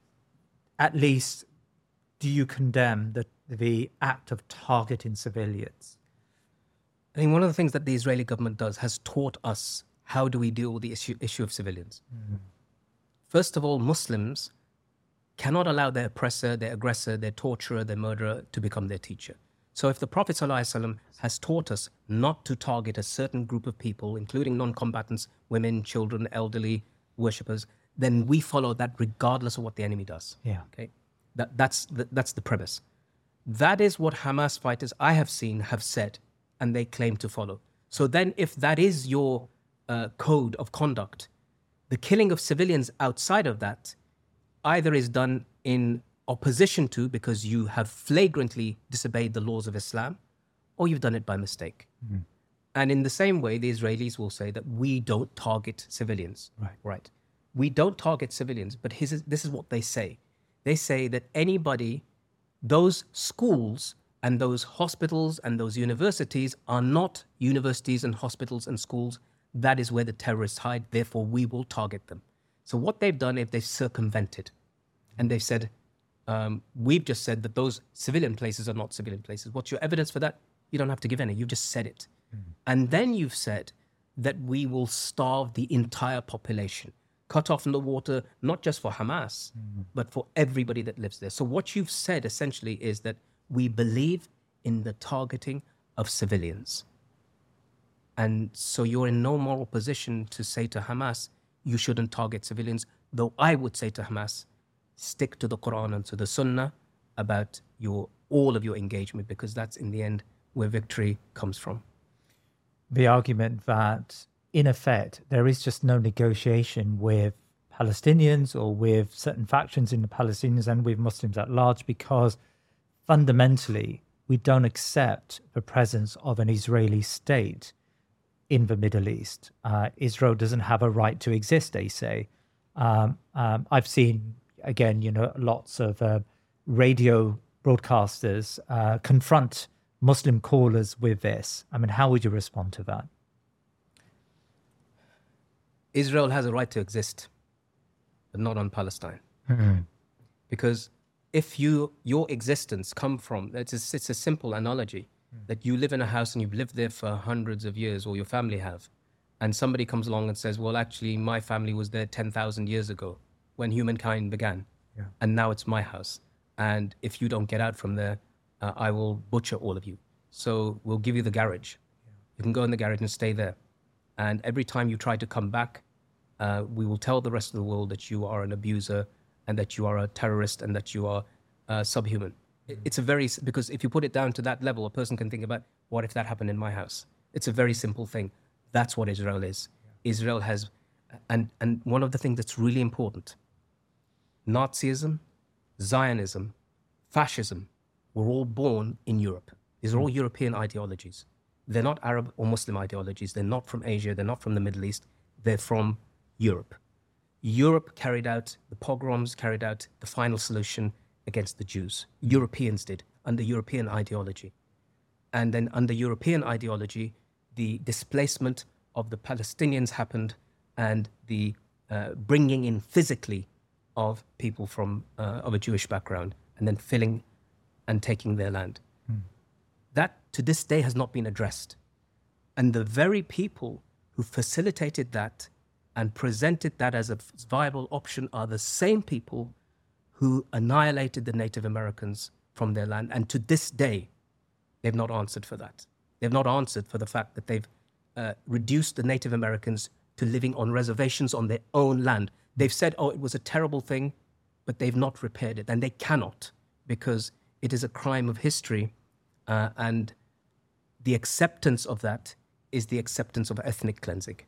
at least do you condemn the, the act of targeting civilians? I think one of the things that the Israeli government does has taught us how do we deal with the issue, issue of civilians. Mm-hmm. First of all, Muslims cannot allow their oppressor, their aggressor, their torturer, their murderer to become their teacher. So if the Prophet ﷺ has taught us not to target a certain group of people, including non-combatants, women, children, elderly, worshippers, then we follow that regardless of what the enemy does. Yeah. Okay, that, that's, the, that's the premise. That is what Hamas fighters I have seen have said, and they claim to follow. So then if that is your uh, code of conduct, the killing of civilians outside of that either is done in opposition to because you have flagrantly disobeyed the laws of Islam, or you've done it by mistake. Mm-hmm. And in the same way, the Israelis will say that we don't target civilians. Right. Right. We don't target civilians, but his, this is what they say. They say that anybody, those schools and those hospitals and those universities are not universities and hospitals and schools. That is where the terrorists hide. Therefore, we will target them. So what they've done is they've circumvented. And they've said, um, we've just said that those civilian places are not civilian places. What's your evidence for that? You don't have to give any. You've just said it. Mm-hmm. And then you've said that we will starve the entire population, cut off from the water, not just for Hamas, mm-hmm. but for everybody that lives there. So what you've said essentially is that we believe in the targeting of civilians. And so you're in no moral position to say to Hamas, you shouldn't target civilians, though I would say to Hamas, stick to the Quran and to the Sunnah about your all of your engagement, because that's in the end where victory comes from. The argument that, in effect, there is just no negotiation with Palestinians or with certain factions in the Palestinians and with Muslims at large, because fundamentally we don't accept the presence of an Israeli state in the Middle East. Uh, Israel doesn't have a right to exist, they say. Um, um, I've seen, again, you know, lots of uh, radio broadcasters uh, confront Muslim callers with this. I mean, how would you respond to that? Israel has a right to exist, but not on Palestine. Mm-hmm. Because if you your existence come from, it's a, it's a simple analogy, that you live in a house and you've lived there for hundreds of years, or your family have, and somebody comes along and says, well, actually, my family was there ten thousand years ago when humankind began, yeah. and now it's my house. And if you don't get out from there, uh, I will butcher all of you. So we'll give you the garage. Yeah. You can go in the garage and stay there. And every time you try to come back, uh, we will tell the rest of the world that you are an abuser and that you are a terrorist and that you are uh, subhuman. It's a very, because if you put it down to that level, a person can think about, what if that happened in my house? It's a very simple thing. That's what Israel is. Yeah. Israel has, and, and one of the things that's really important, Nazism, Zionism, fascism were all born in Europe. These are all European ideologies. They're not Arab or Muslim ideologies. They're not from Asia. They're not from the Middle East. They're from Europe. Europe carried out the pogroms, carried out the final solution, against the Jews. Europeans did, under European ideology. And then under European ideology, the displacement of the Palestinians happened, and the uh, bringing in physically of people from uh, of a Jewish background, and then filling and taking their land. Mm. That, to this day, has not been addressed. And the very people who facilitated that and presented that as a viable option are the same people who annihilated the Native Americans from their land. And to this day, they've not answered for that. They've not answered for the fact that they've uh, reduced the Native Americans to living on reservations on their own land. They've said, oh, it was a terrible thing, but they've not repaired it. And they cannot, because it is a crime of history. Uh, and the acceptance of that is the acceptance of ethnic cleansing.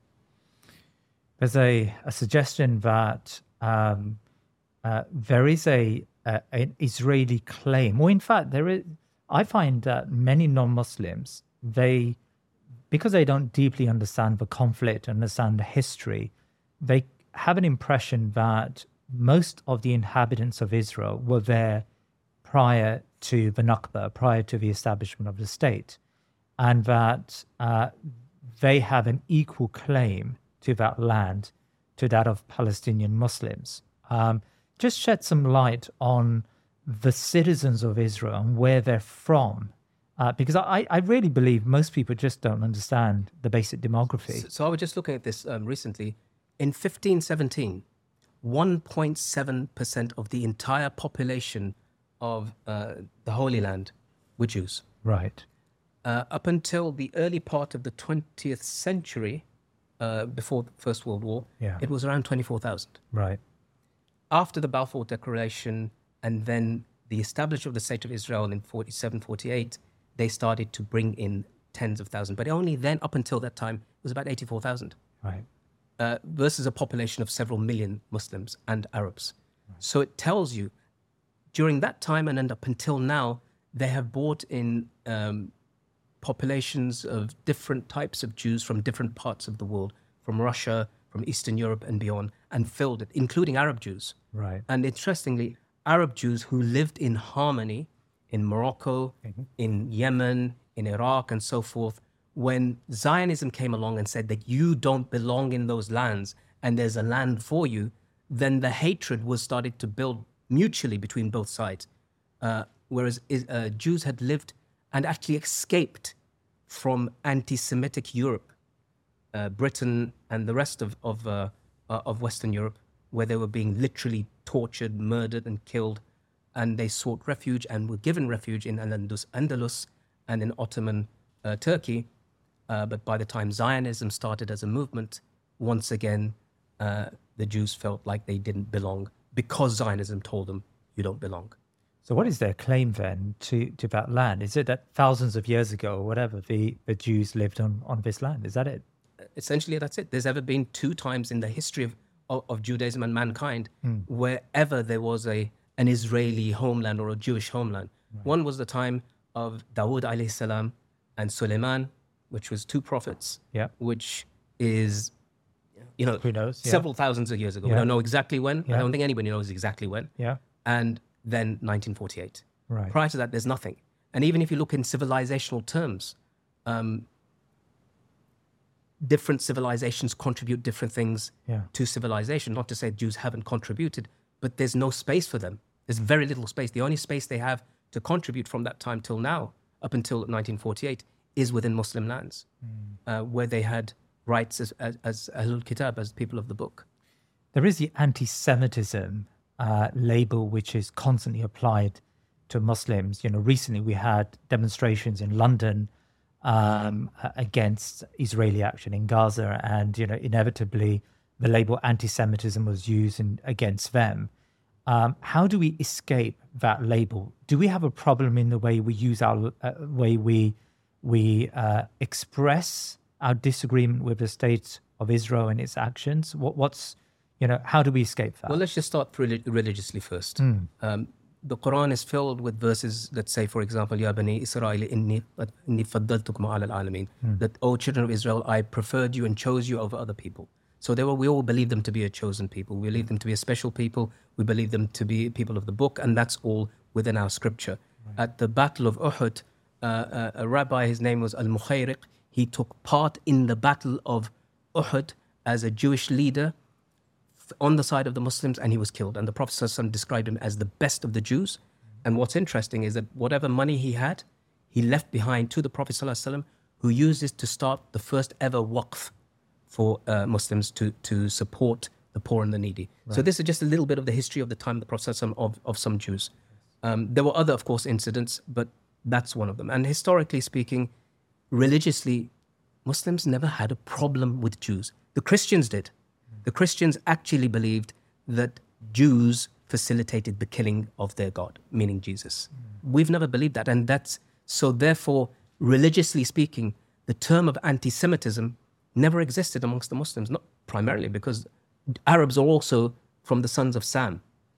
There's a, a suggestion that um, uh, there is a, a an Israeli claim, or in fact, there is. I find that many non-Muslims, they, because they don't deeply understand the conflict, understand the history, they have an impression that most of the inhabitants of Israel were there prior to the Nakba, prior to the establishment of the state, and that uh, they have an equal claim to that land, to that of Palestinian Muslims. Um, just shed some light on the citizens of Israel and where they're from, uh, because I, I really believe most people just don't understand the basic demography. So, so I was just looking at this um, recently. In fifteen seventeen, one point seven percent of the entire population of uh, the Holy Land were Jews. Right. Uh, up until the early part of the twentieth century, uh, before the First World War, yeah. it was around twenty-four thousand. Right. After the Balfour Declaration and then the establishment of the State of Israel in forty-seven, forty-eight, they started to bring in tens of thousands. But only then, up until that time, it was about eighty-four thousand. Right. Uh, versus a population of several million Muslims and Arabs. Right. So it tells you, during that time and up until now, they have brought in um, populations of different types of Jews from different parts of the world, from Russia, from Eastern Europe and beyond, and filled it, including Arab Jews. Right. And interestingly, Arab Jews who lived in harmony in Morocco, mm-hmm. in Yemen, in Iraq, and so forth, when Zionism came along and said that you don't belong in those lands and there's a land for you, then the hatred was started to build mutually between both sides. Uh, whereas uh, Jews had lived and actually escaped from anti-Semitic Europe, uh, Britain and the rest of, of, uh, uh, of Western Europe, where they were being literally tortured, murdered and killed. And they sought refuge and were given refuge in Al-Andalus, Andalus and in Ottoman uh, Turkey. Uh, but by the time Zionism started as a movement, once again, uh, the Jews felt like they didn't belong because Zionism told them, you don't belong. So what is their claim then to, to that land? Is it that thousands of years ago or whatever, the, the Jews lived on, on this land? Is that it? Essentially, that's it. There's ever been two times in the history of, of, of Judaism and mankind mm. wherever there was a an Israeli homeland or a Jewish homeland. Right. One was the time of Dawood alayhi salam and Suleiman, which was two prophets, yeah. which is, you know, Who knows? several yeah. thousands of years ago. Yeah. We don't know exactly when. Yeah. I don't think anybody knows exactly when. Yeah. And then nineteen forty-eight. Right. Prior to that, there's nothing. And even if you look in civilizational terms, um, different civilizations contribute different things yeah. to civilization. Not to say Jews haven't contributed, but there's no space for them. There's very little space. The only space they have to contribute from that time till now, up until nineteen forty-eight, is within Muslim lands, mm. uh, where they had rights as, as, as Ahlul Kitab, as people of the book. There is the anti-Semitism uh, label, which is constantly applied to Muslims. You know, recently we had demonstrations in London um, against Israeli action in Gaza, and, you know, inevitably the label anti-Semitism was used in, against them. Um, how do we escape that label? Do we have a problem in the way we use our uh, way we we uh, express our disagreement with the state of Israel and its actions? What, what's, you know, how do we escape that? Well, let's just start relig- religiously first. Mm. Um, the Quran is filled with verses that say, for example, Ya Bani Israel, inni inni faddaltukum ala al-alamin, that, O children of Israel, I preferred you and chose you over other people. So they were, we all believe them to be a chosen people. We believe them to be a special people. We believe them to be people of the book, and that's all within our scripture. Right. At the Battle of Uhud, uh, uh, a rabbi, his name was Al-Mukhayriq, he took part in the Battle of Uhud as a Jewish leader on the side of the Muslims, and he was killed. And the Prophet ﷺ described him as the best of the Jews. And what's interesting is that whatever money he had, he left behind to the Prophet ﷺ, who used it to start the first ever waqf for uh, Muslims to, to support the poor and the needy. Right. So this is just a little bit of the history of the time of the Prophet ﷺ of, of some Jews. Um, there were other, of course, incidents, but that's one of them. And historically speaking, religiously, Muslims never had a problem with Jews. The Christians did. The Christians actually believed that Jews facilitated the killing of their God, meaning Jesus. Mm. We've never believed that. And that's, so therefore, religiously speaking, the term of anti-Semitism never existed amongst the Muslims, not primarily because Arabs are also from the sons of Sam.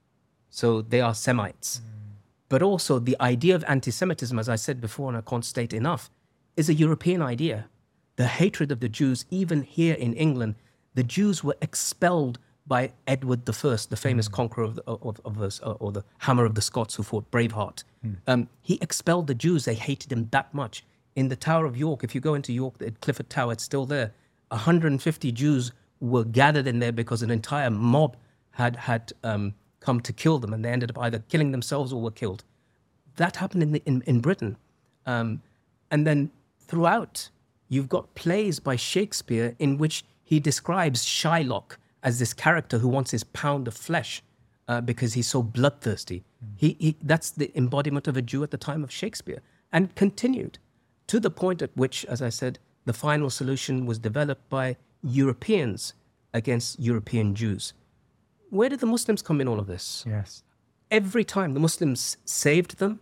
So they are Semites. Mm. But also the idea of anti-Semitism, as I said before, and I can't state enough, is a European idea. The hatred of the Jews, even here in England, the Jews were expelled by Edward the First, the famous mm. conqueror of the, of, of us, or the Hammer of the Scots who fought Braveheart. Mm. Um, he expelled the Jews. They hated him that much. In the Tower of York, if you go into York, the Clifford Tower, it's still there. one hundred fifty Jews were gathered in there because an entire mob had, had um, come to kill them, and they ended up either killing themselves or were killed. That happened in, the, in, in Britain. Um, and then throughout, you've got plays by Shakespeare in which he describes Shylock as this character who wants his pound of flesh uh, because he's so bloodthirsty. Mm. He, he, that's the embodiment of a Jew at the time of Shakespeare, and continued to the point at which, as I said, the final solution was developed by Europeans against European Jews. Where did the Muslims come in all of this? Yes. Every time the Muslims saved them,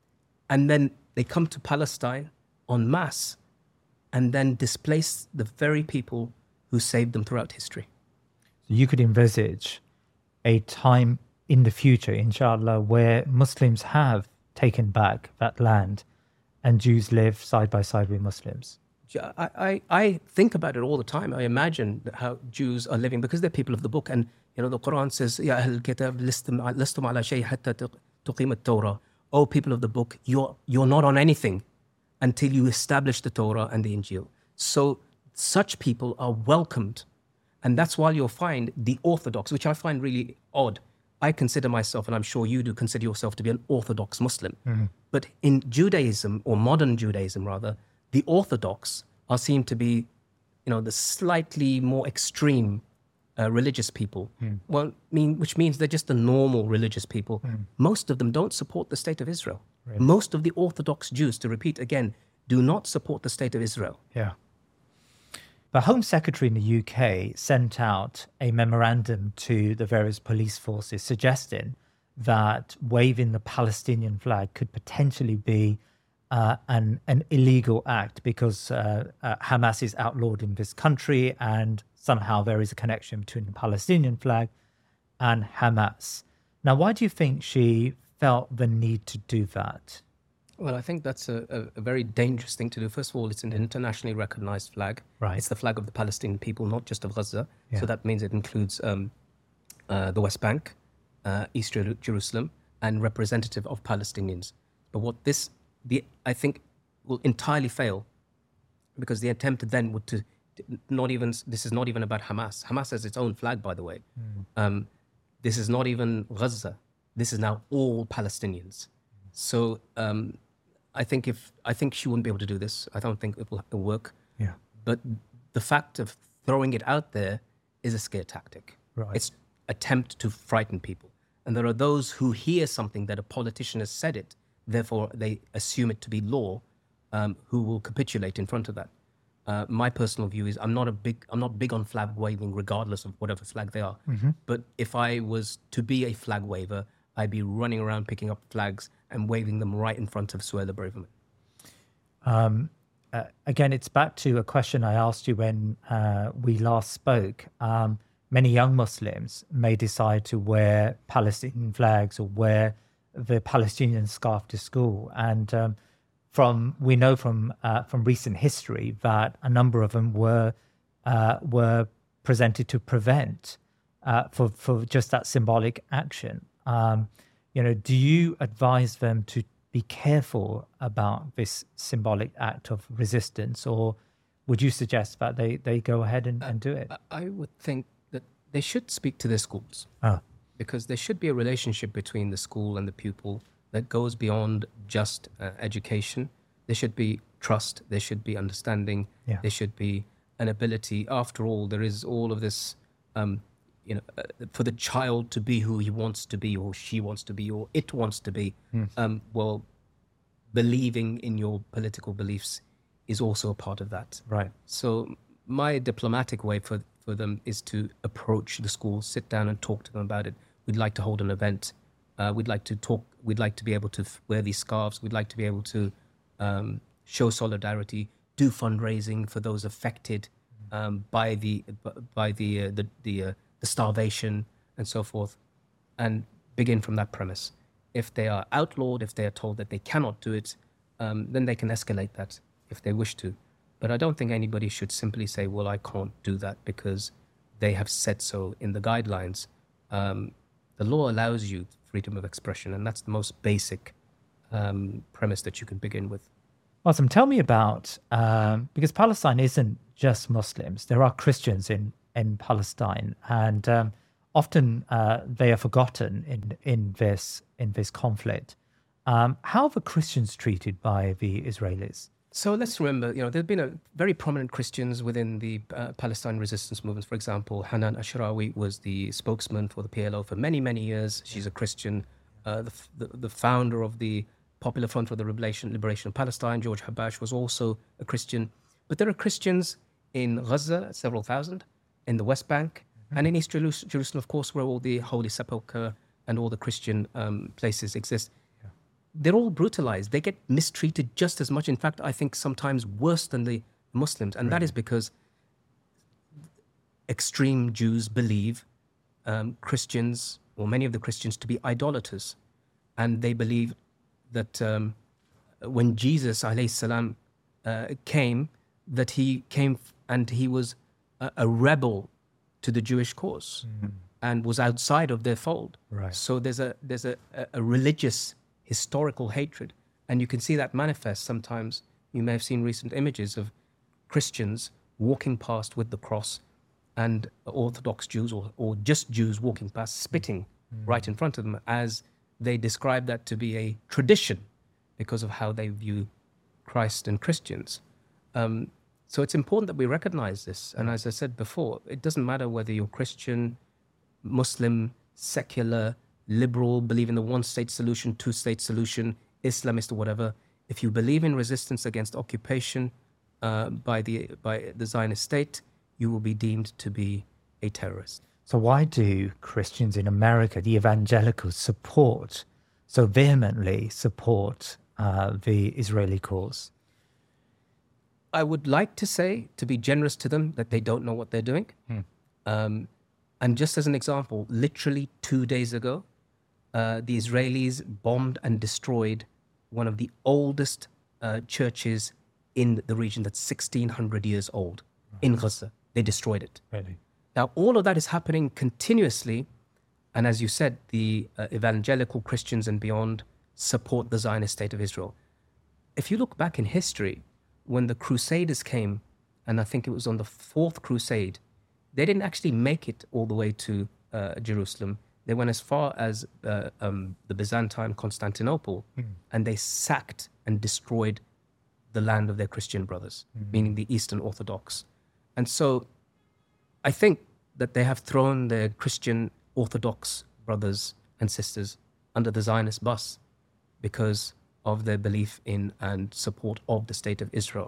and then they come to Palestine en masse, and then displace the very people who saved them throughout history. So you could envisage a time in the future, inshallah, where Muslims have taken back that land and Jews live side by side with Muslims. I, I, I think about it all the time. I imagine how Jews are living because they're people of the book. And, you know, the Quran says, Ya Ahl al-Kitab, lastum ala shay hatta tuqim at-Torah. Oh, people of the book, you're, you're not on anything until you establish the Torah and the Injil. So such people are welcomed. And that's why you'll find the Orthodox, which I find really odd. I consider myself, and I'm sure you do consider yourself to be an Orthodox Muslim. Mm-hmm. But in Judaism, or modern Judaism rather, the Orthodox are seen to be, you know, the slightly more extreme uh, religious people. Mm. Well, mean, which means they're just the normal religious people. Mm. Most of them don't support the state of Israel. Really? Most of the Orthodox Jews, to repeat again, do not support the state of Israel. Yeah. The Home Secretary in the U K sent out a memorandum to the various police forces suggesting that waving the Palestinian flag could potentially be uh, an, an illegal act because uh, uh, Hamas is outlawed in this country and somehow there is a connection between the Palestinian flag and Hamas. Now, why do you think she felt the need to do that? Well, I think that's a, a, a very dangerous thing to do. First of all, it's an internationally recognized flag. Right. It's the flag of the Palestinian people, not just of Gaza. Yeah. So that means it includes um, uh, the West Bank, uh, East Jerusalem, and representative of Palestinians. But what this, the I think, will entirely fail, because the attempt then would to not even, this is not even about Hamas. Hamas has its own flag, by the way. Mm. Um, this is not even Gaza. This is now all Palestinians. So um, I think if I think she wouldn't be able to do this. I don't think it will work. Yeah. But the fact of throwing it out there is a scare tactic. Right. It's attempt to frighten people. And there are those who hear something that a politician has said it, therefore they assume it to be law, um, who will capitulate in front of that. Uh, my personal view is I'm not a big I'm not big on flag waving, regardless of whatever flag they are. Mm-hmm. But if I was to be a flag waver, I'd be running around picking up flags and waving them right in front of Suella Braverman. Um, uh, again, it's back to a question I asked you when uh, we last spoke. Um, many young Muslims may decide to wear Palestinian flags or wear the Palestinian scarf to school. And um, from we know from uh, from recent history that a number of them were uh, were presented to prevent uh, for for just that symbolic action. Um, you know, do you advise them to be careful about this symbolic act of resistance, or would you suggest that they, they go ahead and, and do it? I would think that they should speak to their schools, Ah. because there should be a relationship between the school and the pupil that goes beyond just uh, education. There should be trust, there should be understanding, Yeah. there should be an ability. After all, there is all of this, um, you know, uh, for the child to be who he wants to be, or she wants to be, or it wants to be. Mm. Um, well, believing in your political beliefs is also a part of that. Right. So my diplomatic way for, for them is to approach the school, sit down and talk to them about it. We'd like to hold an event. Uh, we'd like to talk. We'd like to be able to f- wear these scarves. We'd like to be able to um, show solidarity, do fundraising for those affected um, by the by the uh, the the, uh, the starvation and so forth, and begin from that premise. If they are outlawed, if they are told that they cannot do it, um, then they can escalate that if they wish to. But I don't think anybody should simply say, well, I can't do that because they have said so in the guidelines. Um, the law allows you freedom of expression, and that's the most basic um, premise that you can begin with. Awesome. Tell me about, um, because Palestine isn't just Muslims. There are Christians in, in Palestine, and um, often uh, they are forgotten in, in, this, in this conflict. Um, how are the Christians treated by the Israelis? So let's remember, you know, there have been a very prominent Christians within the uh, Palestine resistance movements. For example, Hanan Ashrawi was the spokesman for the P L O for many, many years. She's a Christian. Uh, the, the, the founder of the Popular Front for the Liberation, Liberation of Palestine, George Habash, was also a Christian. But there are Christians in Gaza, several thousand, in the West Bank, mm-hmm. and in East Jerusalem, of course, where all the Holy Sepulchre and all the Christian um, places exist. They're all brutalized. They get mistreated just as much. In fact, I think sometimes worse than the Muslims. And right. that is because extreme Jews believe um, Christians, or many of the Christians, to be idolaters. And they believe that um, when Jesus, alayhi salam, uh, came, that he came and he was a, a rebel to the Jewish cause mm-hmm. and was outside of their fold. Right. So there's a there's a, a religious historical hatred, and you can see that manifest sometimes. You may have seen recent images of Christians walking past with the cross, and Orthodox Jews or, or just Jews walking past, spitting mm. right in front of them, as they describe that to be a tradition because of how they view Christ and Christians. Um, so it's important that we recognize this. And as I said before, it doesn't matter whether you're Christian, Muslim, secular, liberal, believe in the one-state solution, two-state solution, Islamist or whatever. If you believe in resistance against occupation uh, by the by the Zionist state, you will be deemed to be a terrorist. So why do Christians in America, the evangelicals, support, so vehemently support uh, the Israeli cause? I would like to say, to be generous to them, that they don't know what they're doing. Hmm. Um, and just as an example, literally two days ago, Uh, the Israelis bombed and destroyed one of the oldest uh, churches in the region that's sixteen hundred years old, right. in Gaza. They destroyed it. Really? Now, all of that is happening continuously. And as you said, the uh, evangelical Christians and beyond support the Zionist state of Israel. If you look back in history, when the Crusaders came, and I think it was on the fourth crusade, they didn't actually make it all the way to uh, Jerusalem. They went as far as uh, um, the Byzantine Constantinople, mm. and they sacked and destroyed the land of their Christian brothers, mm. meaning the Eastern Orthodox. And so I think that they have thrown their Christian Orthodox brothers and sisters under the Zionist bus because of their belief in and support of the state of Israel.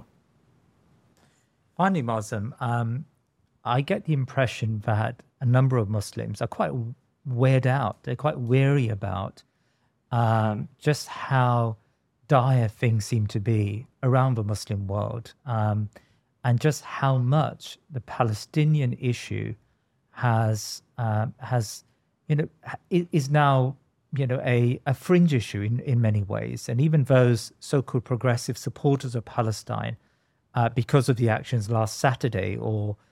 Finally, Mazen, um, I get the impression that a number of Muslims are quite weird out. They're quite weary about um, just how dire things seem to be around the Muslim world, um, and just how much the Palestinian issue has uh, has you know is now you know a, a fringe issue in, in many ways, and even those so-called progressive supporters of Palestine, uh, because of the actions last Saturday, or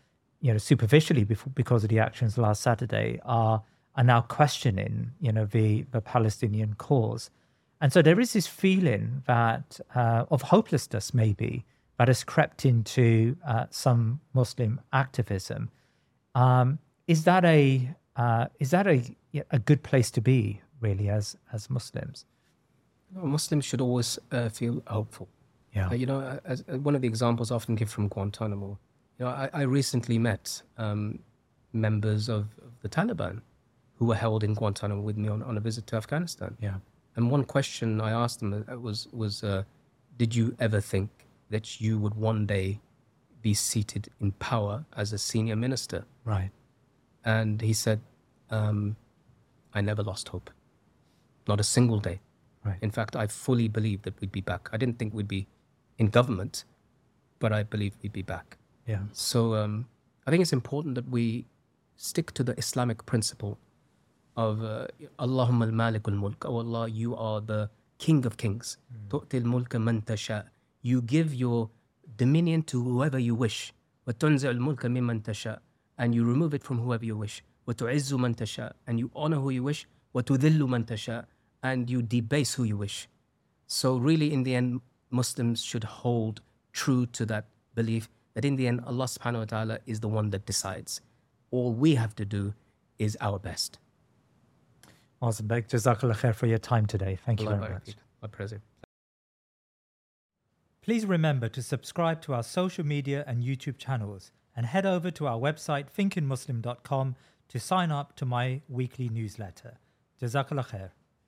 you know, superficially before, because of the actions last Saturday, are are now questioning, you know, the the Palestinian cause, and so there is this feeling that uh, of hopelessness, maybe, that has crept into uh, some Muslim activism. Um, is that a uh, is that a a good place to be, really, as as Muslims? Muslims should always uh, feel hopeful. Yeah. Uh, you know, as, as one of the examples I often give from Guantanamo, you know, I, I recently met um, members of, of the Taliban who were held in Guantanamo with me on, on a visit to Afghanistan. Yeah. And one question I asked them was, was uh, did you ever think that you would one day be seated in power as a senior minister? Right. And he said, um, I never lost hope. Not a single day. Right. In fact, I fully believed that we'd be back. I didn't think we'd be in government, but I believed we'd be back. Yeah. So um, I think it's important that we stick to the Islamic principle of uh, Allahumma al-malik al-mulk. Oh Allah, you are the King of Kings. Tu'ti al-mulka man tasha. You give your dominion to whoever you wish. Wa tunzi al-mulka mimman tasha. And you remove it from whoever you wish. Wa tu'izzu man tasha. And you honor who you wish. Wa tudhillu man tasha. And you debase who you wish. So really, in the end, Muslims should hold true to that belief that in the end, Allah subhanahu wa ta'ala is the one that decides. All we have to do is our best. Awesome, Beg. Jazakallah khair for your time today. Thank you Allah very much. My pleasure. Please remember to subscribe to our social media and YouTube channels and head over to our website thinking muslim dot com to sign up to my weekly newsletter. Jazakallah khair.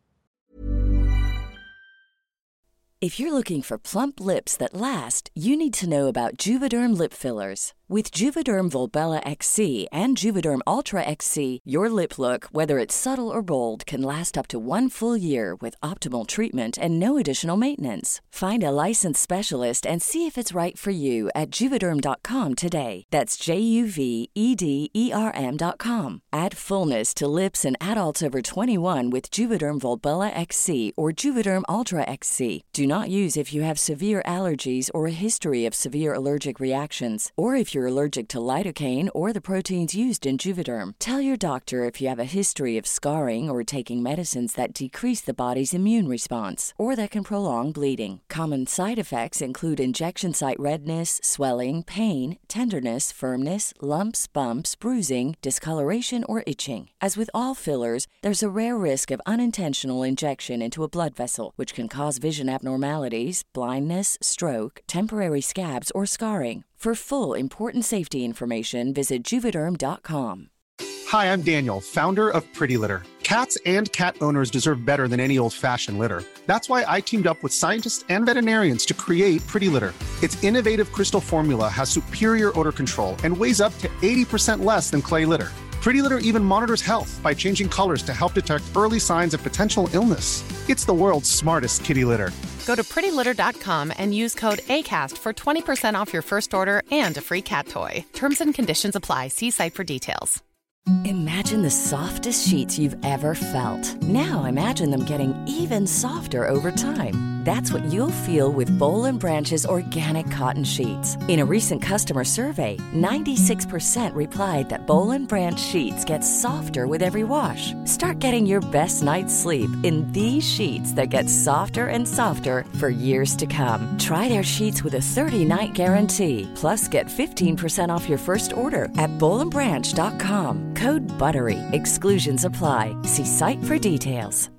If you're looking for plump lips that last, you need to know about Juvederm lip fillers. With Juvederm Volbella X C and Juvederm Ultra X C, your lip look, whether it's subtle or bold, can last up to one full year with optimal treatment and no additional maintenance. Find a licensed specialist and see if it's right for you at Juvederm dot com today. That's J U V E D E R M dot com. Add fullness to lips in adults over twenty-one with Juvederm Volbella X C or Juvederm Ultra X C. Do not use if you have severe allergies or a history of severe allergic reactions, or if you're allergic to lidocaine or the proteins used in Juvederm. Tell your doctor if you have a history of scarring or taking medicines that decrease the body's immune response or that can prolong bleeding. Common side effects include injection site redness, swelling, pain, tenderness, firmness, lumps, bumps, bruising, discoloration, or itching. As with all fillers, there's a rare risk of unintentional injection into a blood vessel, which can cause vision abnormalities, blindness, stroke, temporary scabs, or scarring. For full, important safety information, visit Juvederm dot com. Hi, I'm Daniel, founder of Pretty Litter. Cats and cat owners deserve better than any old-fashioned litter. That's why I teamed up with scientists and veterinarians to create Pretty Litter. Its innovative crystal formula has superior odor control and weighs up to eighty percent less than clay litter. Pretty Litter even monitors health by changing colors to help detect early signs of potential illness. It's the world's smartest kitty litter. Go to pretty litter dot com and use code ACAST for twenty percent off your first order and a free cat toy. Terms and conditions apply. See site for details. Imagine the softest sheets you've ever felt. Now imagine them getting even softer over time. That's what you'll feel with Boll and Branch's organic cotton sheets. In a recent customer survey, ninety-six percent replied that Boll and Branch sheets get softer with every wash. Start getting your best night's sleep in these sheets that get softer and softer for years to come. Try their sheets with a thirty-night guarantee. Plus, get fifteen percent off your first order at boll and branch dot com. Code BUTTERY. Exclusions apply. See site for details.